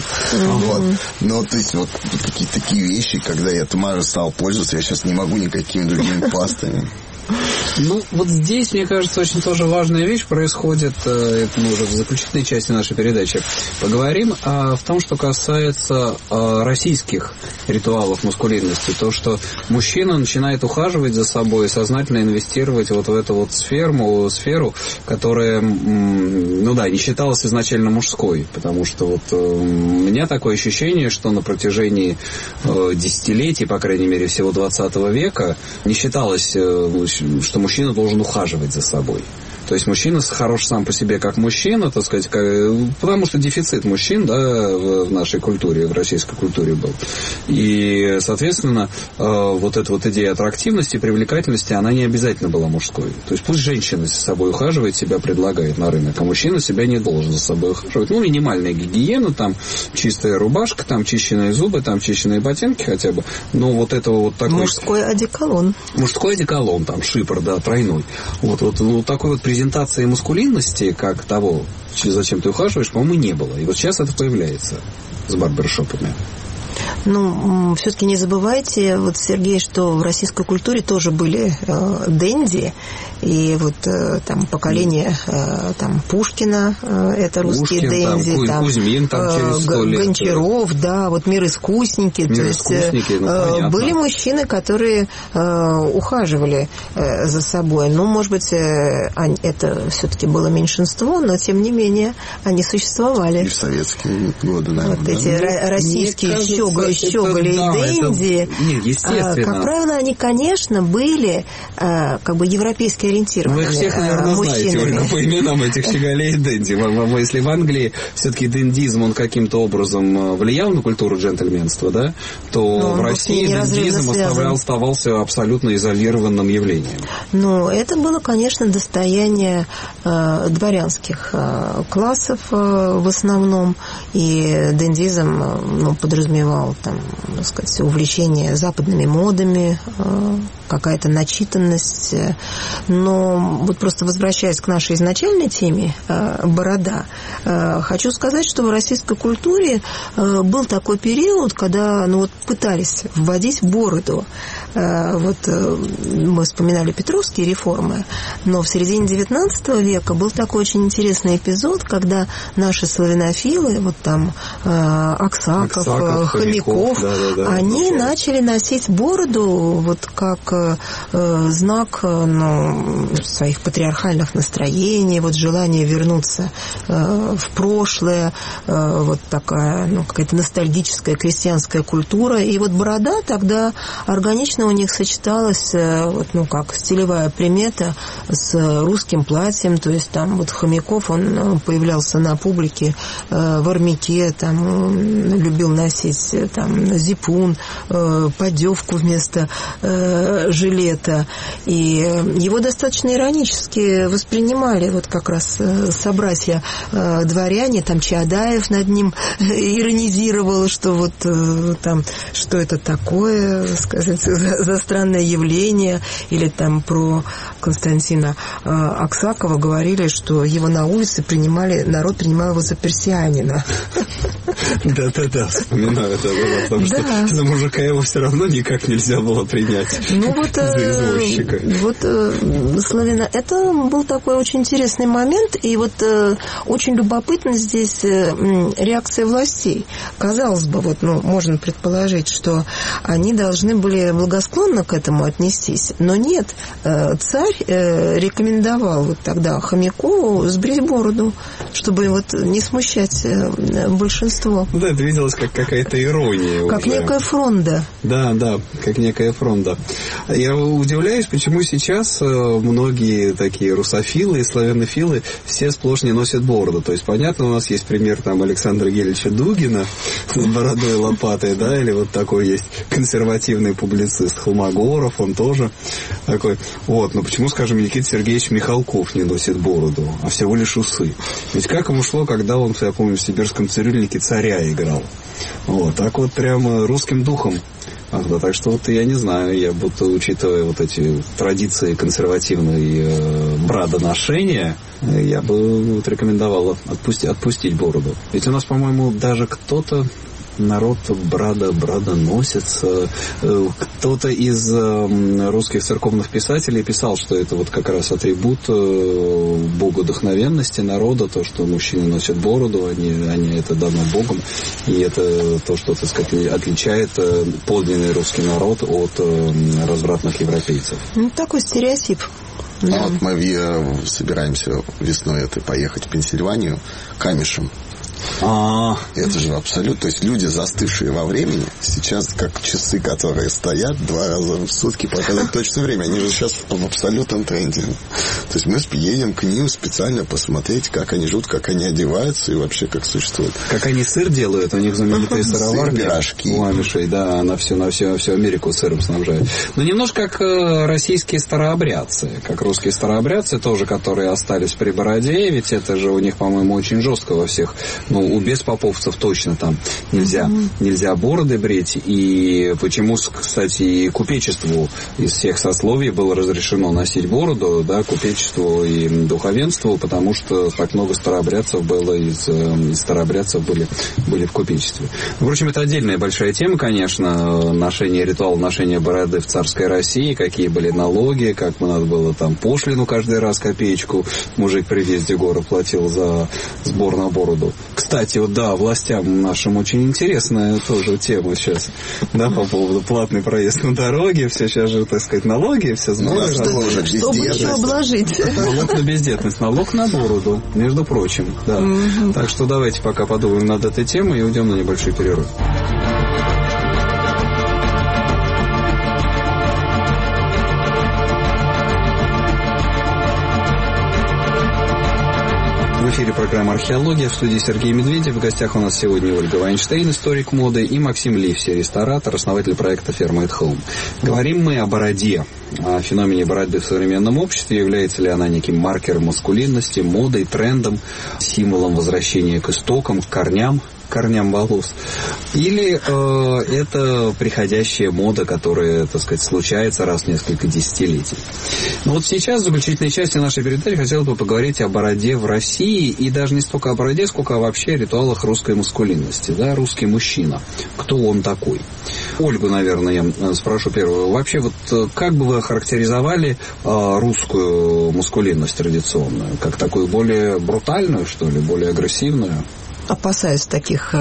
Но то есть вот такие вещи, когда я Марвис стал пользоваться, я сейчас не могу никакими другими пастами. Вот здесь, мне кажется, очень тоже важная вещь происходит, это мы уже в заключительной части нашей передачи поговорим, в том, что касается российских ритуалов маскулинности, то, что мужчина начинает ухаживать за собой, сознательно инвестировать вот в эту вот сферу, которая, не считалась изначально мужской, потому что вот у меня такое ощущение, что на протяжении десятилетий, по крайней мере, всего 20 века, не считалось, что мужчина должен ухаживать за собой. То есть мужчина хорош сам по себе как мужчина, так сказать, потому что дефицит мужчин, в нашей культуре, в российской культуре был. И, соответственно, вот эта вот идея аттрактивности, привлекательности, она не обязательно была мужской. То есть пусть женщина за собой ухаживает, себя предлагает на рынок, а мужчина себя не должен за собой ухаживать. Минимальная гигиена, там, чистая рубашка, там, чищенные зубы, там, чищенные ботинки хотя бы. Но вот этого вот такой... Мужской одеколон. Мужской одеколон, там, шипр, тройной. Вот такой вот презентации маскулинности, как того, зачем ты ухаживаешь, по-моему, не было. И вот сейчас это появляется с барбершопами. Ну, все-таки не забывайте, вот, Сергей, что в российской культуре тоже были денди, и вот там поколение там Пушкина, это русские денди, там Кузьмин там через 100 лет. Гончаров, да, вот мир-искусники. То есть были мужчины, которые ухаживали за собой. Ну, может быть, это все-таки было меньшинство, но тем не менее они существовали. И в советские годы, наверное. Вот эти российские щеголи и денди, как правило, они, конечно, были как бы европейски ориентированными. Вы всех, наверное, знаете, Ольга, по именам этих щеголей и денди. Если в Англии все-таки дендизм, он каким-то образом влиял на культуру джентльменства, да, то в России дендизм оставался абсолютно изолированным явлением. Ну, это было, конечно, достояние дворянских классов в основном, и дендизм подразумевал там, так сказать, увлечение западными модами, какая-то начитанность. Но вот просто возвращаясь к нашей изначальной теме борода, хочу сказать, что в российской культуре был такой период, когда пытались вводить бороду. Вот мы вспоминали Петровские реформы, но в середине XIX века был такой очень интересный эпизод, когда наши славянофилы, вот там Аксаков, Хомяков, они начали носить бороду вот как знак своих патриархальных настроений, вот желание вернуться в прошлое, вот такая какая-то ностальгическая крестьянская культура. И вот борода тогда органично у них сочеталась, как стилевая примета с русским платьем, то есть там вот Хомяков, он появлялся на публике в армяке, там любил носить там зипун, поддевку вместо жилета, и его достаточно иронически воспринимали вот как раз собратья дворяне, там Чаадаев над ним иронизировал, что вот там, что это такое, сказать, за странное явление, или там про Константина Аксакова говорили, что его на улице народ принимал его за персианина. Да, вспоминаю это, потому что за мужика его все равно никак нельзя было принять за извозчика. Это был такой очень интересный момент, и вот очень любопытна здесь реакция властей. Казалось бы, можно предположить, что они должны были благосклонно к этому отнестись, но нет, царь рекомендовал тогда Хомякову сбрить бороду, чтобы не смущать большинство. Да, это виделось как какая-то ирония. Как некая фронда. Да, как некая фронда. Я удивляюсь, почему сейчас многие такие русофилы и славянофилы все сплошь не носят бороду. То есть, понятно, у нас есть пример там Александра Гельевича Дугина с бородой и лопатой, да, или вот такой есть консервативный публицист Холмогоров, он тоже такой. Вот, но почему, скажем, Никита Сергеевич Михалков не носит бороду, а всего лишь усы? Ведь как ему шло, когда он, я помню, в «Сибирском цирюльнике» царя играл. Вот, так вот прямо русским духом. Так что я не знаю, я будто, учитывая вот эти традиции консервативной брадоношения, я бы рекомендовал отпустить бороду. Ведь у нас, по-моему, даже кто-то народ брада носится. Кто-то из русских церковных писателей писал, что это вот как раз атрибут богодухновенности народа, то, что мужчины носят бороду, они это дано Богом, и это то, что, так сказать, отличает подлинный русский народ от развратных европейцев. Такой стереотип. Да. Вот мы собираемся весной поехать в Пенсильванию камешем. Это же абсолютно... То есть люди, застывшие во времени, сейчас как часы, которые стоят 2 раза в сутки, показывают точное время. Они же сейчас в абсолютном тренде. То есть мы едем к ним специально посмотреть, как они живут, как они одеваются и вообще как существуют. Как они сыр делают, у них знаменитые сыроварни. Пирожки. У амишей, да, она всю Америку сыром снабжает. Но немножко как российские старообрядцы, как русские старообрядцы тоже, которые остались при бороде, ведь это же у них, по-моему, очень жестко во всех у беспоповцев точно там нельзя бороды брить. И почему, кстати, и купечеству из всех сословий было разрешено носить бороду, да, купечеству и духовенству, потому что так много старообрядцев было, из старообрядцев были в купечестве. Впрочем, это отдельная большая тема, конечно, ритуал ношения бороды в царской России, какие были налоги, как надо было там пошлину каждый раз, копеечку мужик при въезде в город платил за сбор на бороду. Кстати, властям нашим очень интересная тоже тема сейчас, да, по поводу платный проезд на дороге, все сейчас же, так сказать, налоги, все сборы. Чтобы еще обложить. Налог на бездетность, налог на бороду, между прочим, да. Так что давайте пока подумаем над этой темой и уйдем на небольшой перерыв. В эфире программа «Археология», в студии Сергей Медведев. В гостях у нас сегодня Ольга Вайнштейн, историк моды, и Максим Ливси, ресторатор, основатель проекта «Ферма at Home». Говорим мы о бороде, о феномене бороды в современном обществе. Является ли она неким маркером маскулинности, модой, трендом, символом возвращения к истокам, к корням волос, или это приходящая мода, которая, так сказать, случается раз в несколько десятилетий. Но вот сейчас, в заключительной части нашей передачи, хотелось бы поговорить о бороде в России, и даже не столько о бороде, сколько вообще о ритуалах русской маскулинности, да, русский мужчина. Кто он такой? Ольгу, наверное, я спрошу первую. Вообще, вот как бы вы охарактеризовали русскую маскулинность традиционную? Как такую более брутальную, что ли, более агрессивную? Опасаюсь таких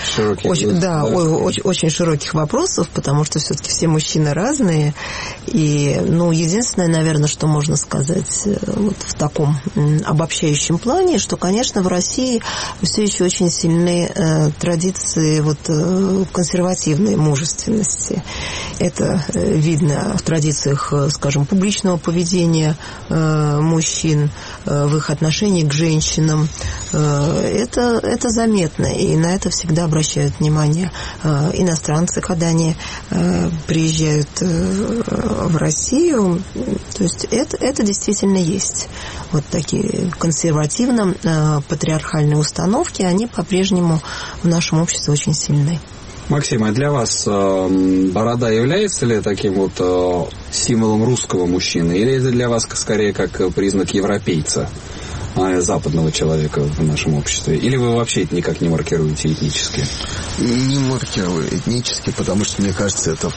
очень широких вопросов, потому что все-таки все мужчины разные. И, единственное, наверное, что можно сказать вот в таком обобщающем плане, что, конечно, в России все еще очень сильны традиции консервативной мужественности. Это видно в традициях, скажем, публичного поведения мужчин, в их отношении к женщинам. Это заметно, и на это всегда обращают внимание иностранцы, когда они приезжают в Россию. То есть это действительно есть. Вот такие консервативно-патриархальные установки, они по-прежнему в нашем обществе очень сильны. Максим, а для вас борода является ли таким символом русского мужчины, или это для вас скорее как признак европейца, западного человека в нашем обществе? Или вы вообще это никак не маркируете этнически? Не маркирую этнически, потому что, мне кажется, это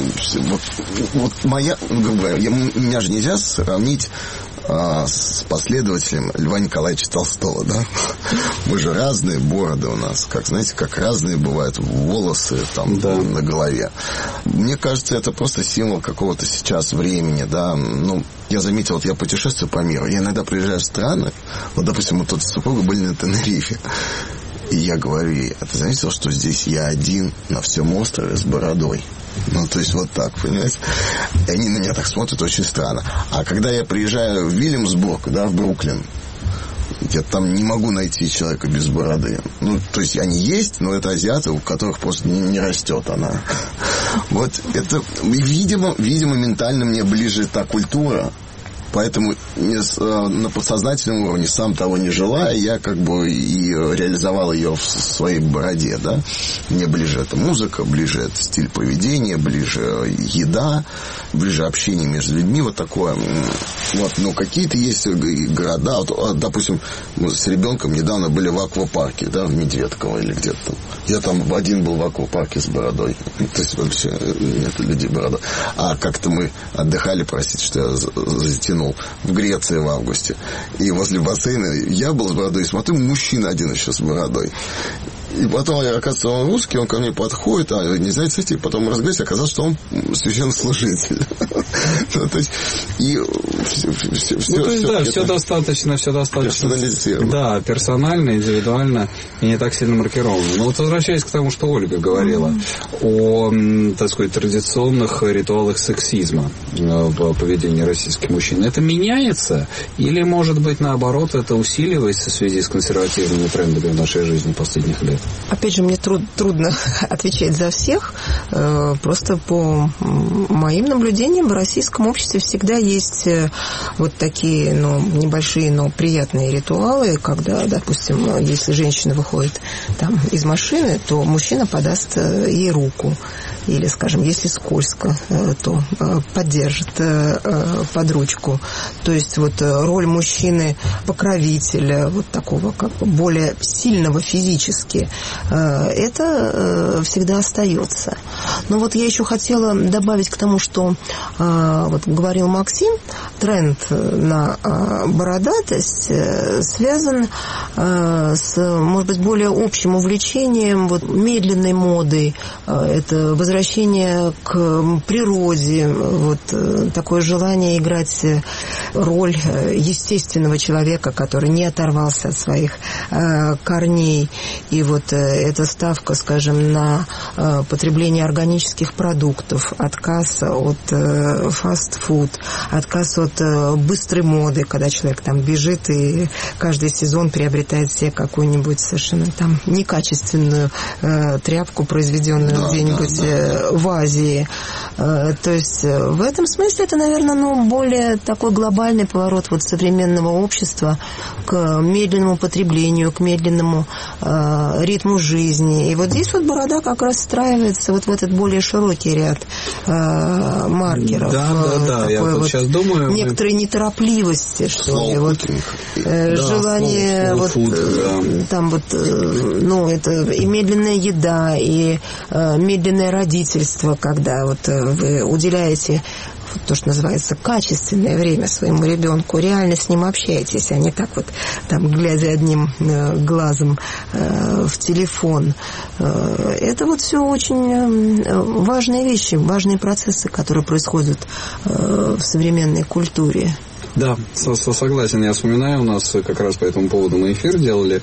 моя, грубо говоря, меня же нельзя сравнить с последователем Льва Николаевича Толстого, да? Мы же разные, бороды у нас, как разные бывают волосы там на голове. Мне кажется, это просто символ какого-то сейчас времени, да. Я заметил, я путешествую по миру, я иногда приезжаю в страны, допустим, мы тут с супругой были на Тенерифе, и я говорю ей: а ты заметил, что здесь я один на всем острове с бородой? То есть вот так, понимаете? И они на меня так смотрят очень странно. А когда я приезжаю в Вильямсбург, в Бруклин, я там не могу найти человека без бороды. То есть они есть, но это азиаты, у которых просто не растет она. Вот это, видимо, ментально мне ближе та культура. Поэтому на подсознательном уровне, сам того не желая, я и реализовал ее в своей бороде, да. Мне ближе эта музыка, ближе это стиль поведения, ближе еда, ближе общение между людьми, вот такое. Но какие-то есть города, допустим, мы с ребенком недавно были в аквапарке, да, в Медведково или где-то там. Я там один был в аквапарке с бородой. То есть вообще нет людей бородой. А как-то мы отдыхали, простите, что я затянул, в Греции в августе. И возле бассейна я был с бородой, и смотрю, мужчина один еще с бородой. И потом, оказывается, он русский, он ко мне подходит, не знаете, и потом разговаривать, оказалось, что он священнослужитель. То есть, и все достаточно, да, персонально, индивидуально, и не так сильно маркировано. Но возвращаясь к тому, что Ольга говорила о, так сказать, традиционных ритуалах сексизма в поведении российских мужчин, это меняется? Или, может быть, наоборот, это усиливается в связи с консервативными трендами в нашей жизни последних лет? Опять же, мне трудно отвечать за всех. Просто по моим наблюдениям в российском обществе всегда есть вот такие, небольшие, но приятные ритуалы, когда, допустим, если женщина выходит там из машины, то мужчина подаст ей руку. Или, скажем, если скользко, то поддержит под ручку. То есть вот роль мужчины покровителя, вот такого как бы более сильного физически, это всегда остается. Но вот я еще хотела добавить к тому, что вот говорил Максим, тренд на бородатость связан с, может быть, более общим увлечением вот медленной модой. Это возвращение к природе, вот такое желание играть роль естественного человека, который не оторвался от своих корней. И вот эта ставка, скажем, на потребление органических продуктов, отказ от фастфуд, отказ от быстрой моды, когда человек там бежит и каждый сезон приобретает себе какую-нибудь совершенно там некачественную тряпку, произведенную где-нибудь в Азии. То есть в этом смысле это, наверное, более такой глобальный поворот вот современного общества к медленному потреблению, к медленному ритму жизни. И вот здесь вот борода как раз встраивается вот в этот более широкий ряд маркеров. Да, я вот сейчас думаю... Некоторой неторопливости, что ли. Вот, желание там вот, это и медленная еда, и медленное родительство, когда вот вы уделяете то, что называется, качественное время своему ребенку, реально с ним общаетесь, а не так вот, там, глядя одним глазом в телефон. Это вот все очень важные вещи, важные процессы, которые происходят в современной культуре. Да, согласен. Я вспоминаю, у нас как раз по этому поводу мы эфир делали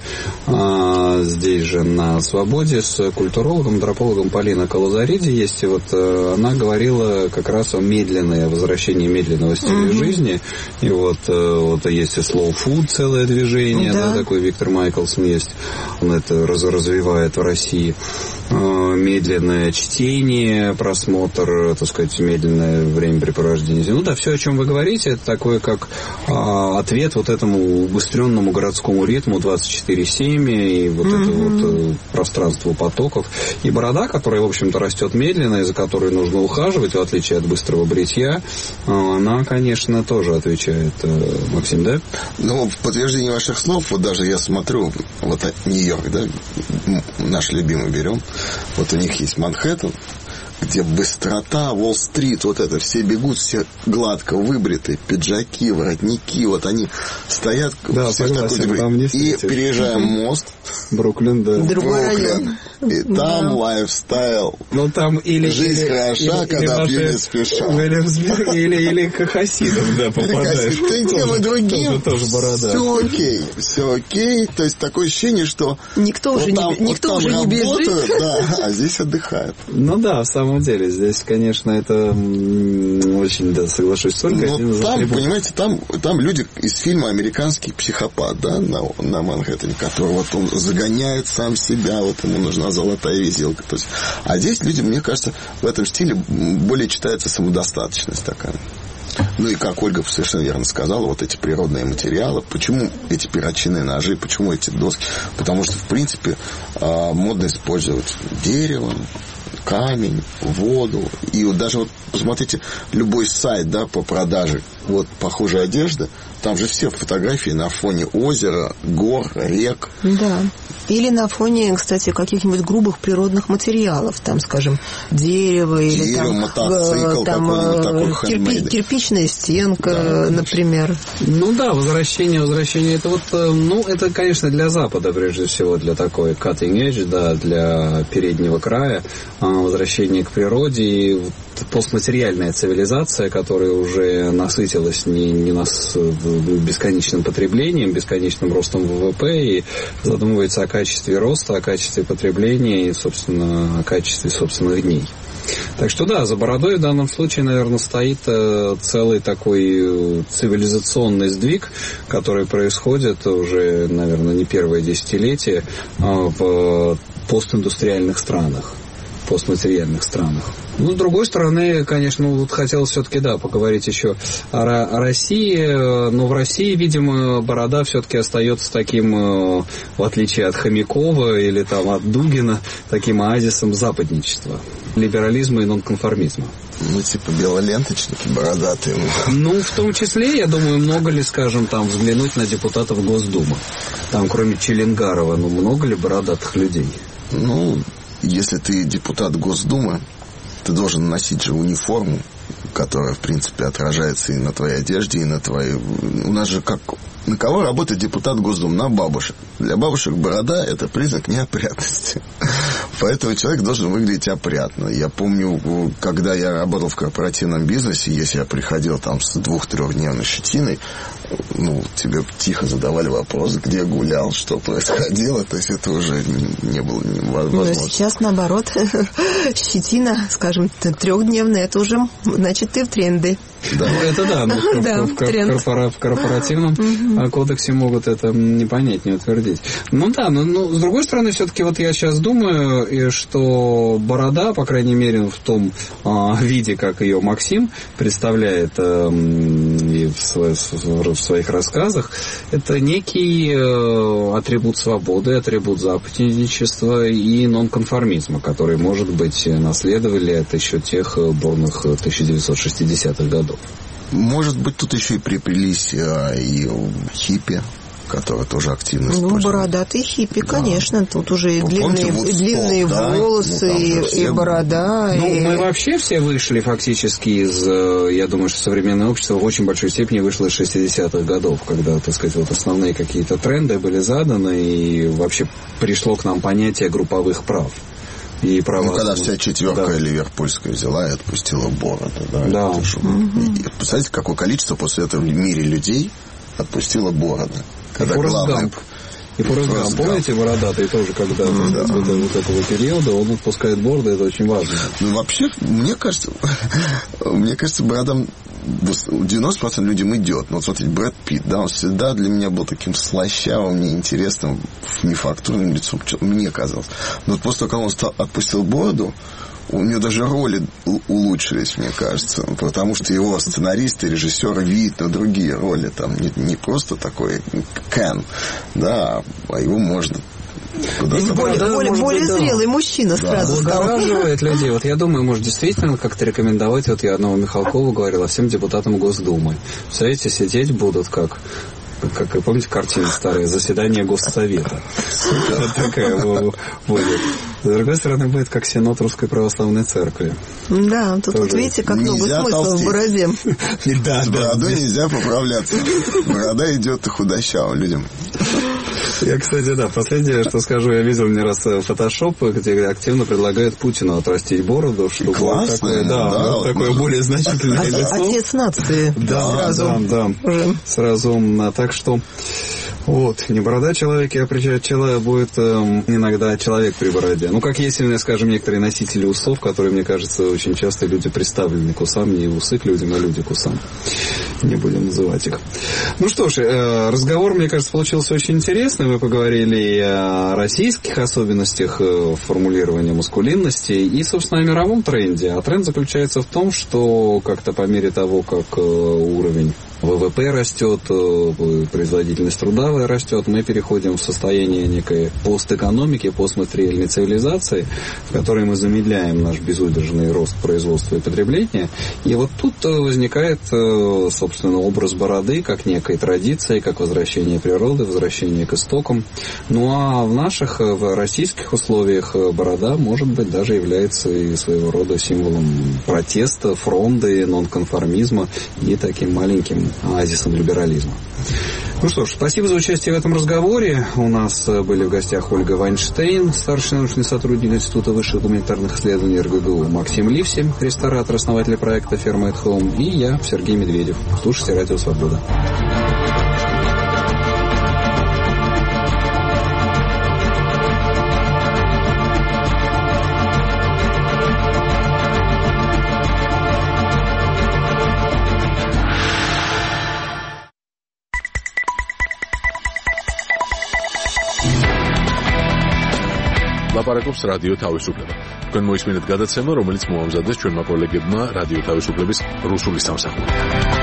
здесь же на «Свободе» с культурологом, антропологом Полиной Колозариди. Есть, и вот она говорила как раз о возвращении медленного стиля жизни. И вот есть и slow food, целое движение, такой Виктор Майклсон есть, он это развивает в России. Медленное чтение, просмотр, так сказать, медленное времяпрепровождение. Все, о чем вы говорите, это такое, как ответ вот этому убыстренному городскому ритму 24/7 и вот это вот пространство потоков. И борода, которая, в общем-то, растет медленно, и за которой нужно ухаживать, в отличие от быстрого бритья, она, конечно, тоже отвечает. Максим, да? В подтверждение ваших слов, вот даже я смотрю, вот Нью-Йорк, да, наш любимый берем, вот у них есть Манхэттен, где быстрота, Уолл-стрит, вот это, все бегут, все гладко выбритые, пиджаки, воротники, вот они стоят, все такой, и переезжаем мост, Бруклин, да. Другой район. И там лайфстайл. Там жизнь хороша, когда пью не спеша. Или к хасидам, да, попадаешь. Тем и другим. Тоже борода. Все окей. То есть такое ощущение, что никто уже не бежит, а здесь отдыхают. В самом деле, здесь, конечно, это очень, соглашусь с Ольгой. Там, понимаете, там люди из фильма «Американский психопат», да, на Манхэттене, который вот он загоняет сам себя, вот ему нужна золотая визилка. То есть, а здесь люди, мне кажется, в этом стиле более читается самодостаточность такая. И как Ольга совершенно верно сказала, вот эти природные материалы, почему эти перочинные ножи, почему эти доски? Потому что, в принципе, модно использовать дерево, камень, воду. И вот даже посмотрите, любой сайт, да, по продаже вот похожей одежды, там же все фотографии на фоне озера, гор, рек. Да. Или на фоне, кстати, каких-нибудь грубых природных материалов, там, скажем, дерево или мотоцикл, кирпичная стенка, например. Возвращение это это, конечно, для Запада, прежде всего, для такой cutting edge, да, для переднего края, возвращение к природе и постматериальная цивилизация, которая уже насытилась не бесконечным потреблением, бесконечным ростом ВВП и задумывается о качестве роста, о качестве потребления и, собственно, о качестве собственных дней. Так что за бородой в данном случае, наверное, стоит целый такой цивилизационный сдвиг, который происходит уже, наверное, не первое десятилетие в постиндустриальных странах, постматериальных странах. Ну, с другой стороны, конечно, вот хотелось все-таки, поговорить еще о России, но в России, видимо, борода все-таки остается таким, в отличие от Хомякова или там от Дугина, таким оазисом западничества, либерализма и нонконформизма. Ну, типа белоленточники бородатые. Ну, в том числе, я думаю, много ли, скажем, там, взглянуть на депутатов Госдумы. Там, кроме Челенгарова, много ли бородатых людей? Ну, если ты депутат Госдумы, ты должен носить же униформу, которая, в принципе, отражается и на твоей одежде, и на твоей... У нас же как... На кого работает депутат Госдумы? На бабушек. Для бабушек борода – это признак неопрятности. Поэтому человек должен выглядеть опрятно. Я помню, когда я работал в корпоративном бизнесе, если я приходил там с 2-3-дневной щетиной, тебе тихо задавали вопросы, где гулял, что происходило. То есть это уже не было невозможно. Но сейчас, наоборот, щетина, скажем, 3-дневная, это уже, значит, ты в тренды. Да, это да, в корпоративном кодексе могут это не понять, не утвердить. Ну да, но с другой стороны, все-таки вот я сейчас думаю, что борода, по крайней мере, в том виде, как ее Максим представляет и в своих рассказах, это некий атрибут свободы, атрибут западничества и нонконформизма, который, может быть, наследовали от еще тех бурных 1960-х годов. Может быть, тут еще и приплелись и хиппи, которые тоже активно используют. Бородатые хиппи, конечно. Тут уже и длинные волосы, и борода. Мы вообще все вышли фактически из, я думаю, что современное общество в очень большой степени вышло из 60-х годов, когда, так сказать, вот основные какие-то тренды были заданы, и вообще пришло к нам понятие групповых прав. И права, когда вся четверка ливерпульская взяла и отпустила бороду. Да. И представляете, какое количество после этого в мире людей отпустило бороды. Когда главное... И Форрест Гамп, помните, бородатый тоже когда-то, вот этого периода, он отпускает бороду, это очень важно. Ну, вообще, мне кажется, бородам 90% людям идет. Но вот смотрите, Брэд Питт, он всегда для меня был таким слащавым, неинтересным, нефактурным лицом, мне казалось. Но вот после того, как он отпустил бороду, у него даже роли улучшились, мне кажется. Потому что его сценаристы, режиссеры видят на другие роли. Там не просто такой Кен, а его можно... Более зрелый мужчина сразу стал. Благораживает людей. Вот я думаю, может, действительно как-то рекомендовать, вот я одного Михалкова говорил, всем депутатам Госдумы. Представляете, сидеть будут как вы помните, картина старая, заседание Госсовета. Вот такая будет. С другой стороны, будет как Синод Русской Православной Церкви. Да, тут вот видите, как много смысла в бороде. С бородой нельзя поправляться. Борода идет худощавым людям. Я, кстати, последнее, что скажу, я видел не раз фотошоп, где активно предлагают Путину отрастить бороду, чтобы такое более значительное лицо. Отец нации. Сразу. Так что... Вот, не борода человека, а человек будет иногда человек при бороде. Как есть, скажем, некоторые носители усов, которые, мне кажется, очень часто люди представлены к усам, не усы к людям, а люди к усам. Не будем называть их. Ну что ж, разговор, мне кажется, получился очень интересный. Мы поговорили и о российских особенностях формулирования маскулинности, и, собственно, о мировом тренде. А тренд заключается в том, что как-то по мере того, как уровень ВВП растет, производительность трудовая растет, мы переходим в состояние некой постэкономики, постматериальной цивилизации, в которой мы замедляем наш безудержный рост производства и потребления. И вот тут возникает, собственно, образ бороды как некой традиции, как возвращение природы, возвращение к истокам. Ну а в наших, в российских условиях борода, может быть, даже является и своего рода символом протеста, фронды, нонконформизма и таким маленьким оазисом либерализма. Ну что ж, спасибо за участие в этом разговоре. У нас были в гостях Ольга Вайнштейн, старший научный сотрудник Института высших гуманитарных исследований РГГУ, Максим Ливси, ресторатор, основатель проекта «Ферма at Home», и я, Сергей Медведев. Слушайте «Радио Свобода». Во ლაპარაკობს რადიო თავისუფლება. თქვენ მოისმინეთ გადაცემა, რომელიც მოამზადეს ჩვენმა კოლეგებმა რადიო თავისუფლების რუსული სამსახური.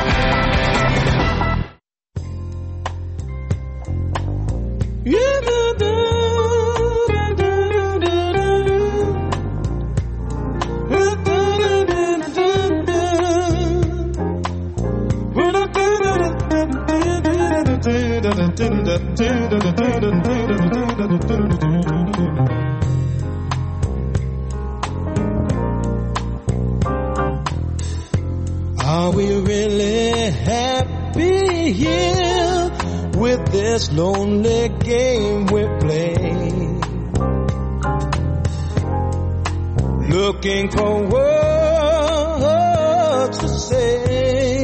Are we really happy here with this lonely game we play? Looking for words to say,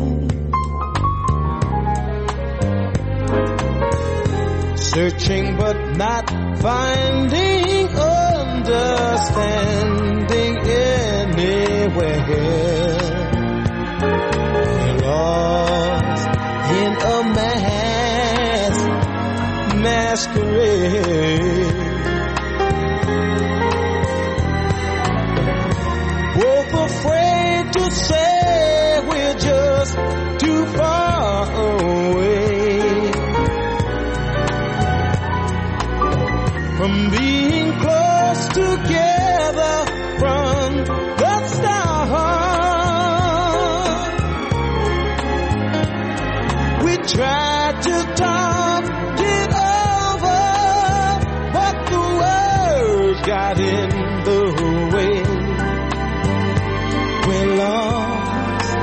searching but not finding understanding anywhere. Lost in a masquerade, both afraid to say we're just too far away from being close together from the start. We tried to talk it over, but the words got in the way. We're lost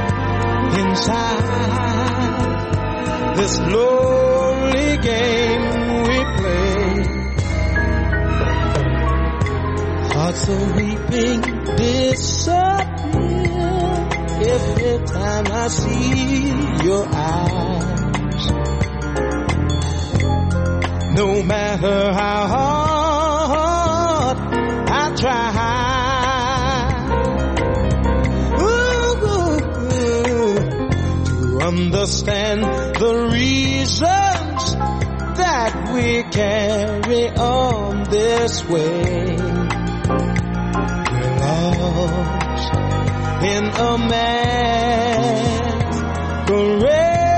inside this lonely game we play. Hearts are weeping, disappear every time I see your eyes. No matter how hard I try, to understand the reasons that we carry on this way. We're lost in a masquerade.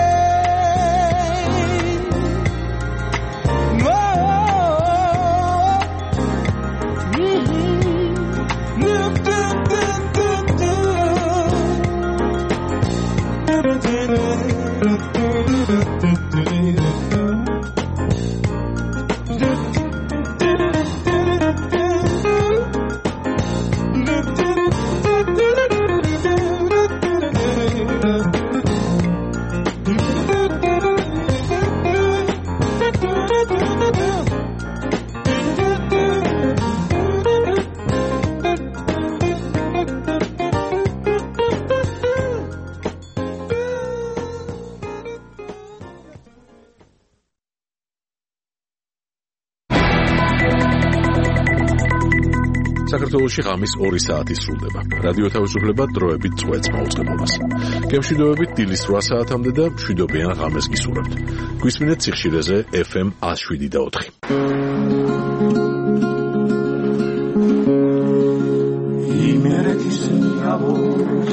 საქართველოში ღამის 2 საათი სრულდება. რადიო თავისუფლება დროებით წვეთს მაუწყებლობას. გემშვიდობებით დილის 8 საათამდე და მშვიდობიან ღამეს გისურვებთ. გვისმინეთ სიხშირეზე FM 107.4. იმერეთის ნაბოჯ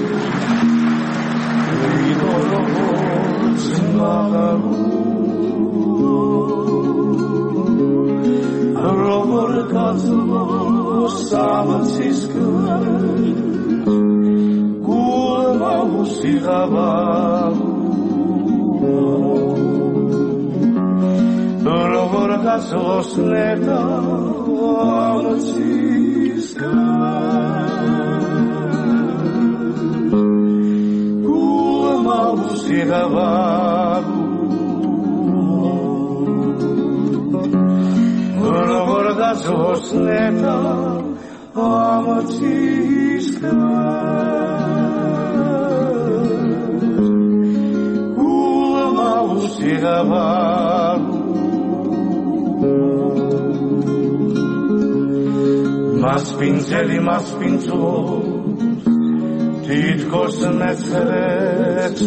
ვიდოროც მაგალუ როგორ გაწვო სამცის გულმა უსიღაბა როგორ გაწვოს ლეტა სამცის გულმა უსიღაბა როგორ გაწვოს ლეტა ამაცის გულმა უსიღაბა მასპინძელი მასპინძო თითქოს მეცრებს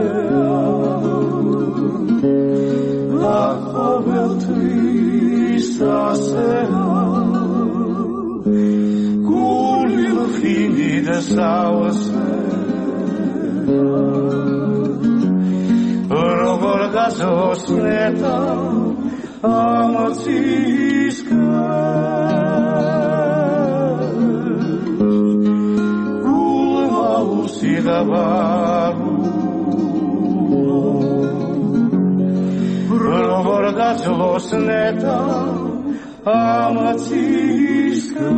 აზრია ყოველთვის sasera Gulil fini de sausera Rogor gazosneta Amaciska Gulma usida varu Rogor gazosneta Amaciska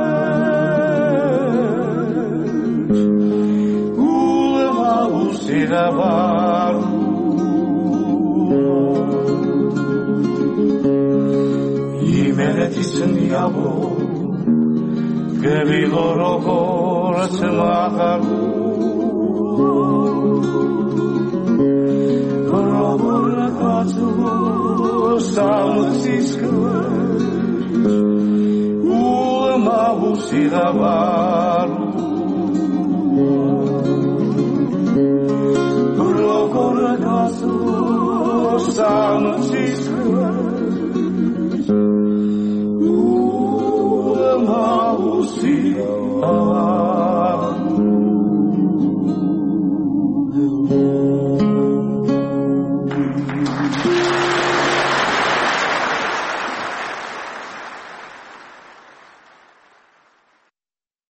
Gulma usida varu Imeretisn yabo Gevilo rogor tsmagaru Rogor katsu Samutsiska Ulma usida varu Rogor katsu Samutsiska Ulma usida varu